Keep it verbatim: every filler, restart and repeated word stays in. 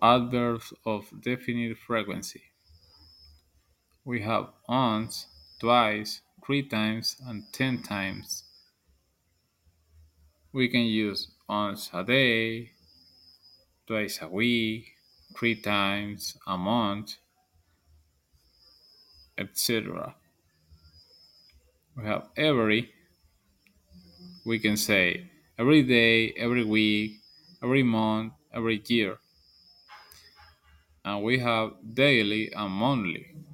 adverbs of definite frequency. We have once, twice, three times, and ten times. We can use once a day, twice a week, three times a month, et cetera. We have every. We can say every day, every week, every month, every year. And we have daily and monthly.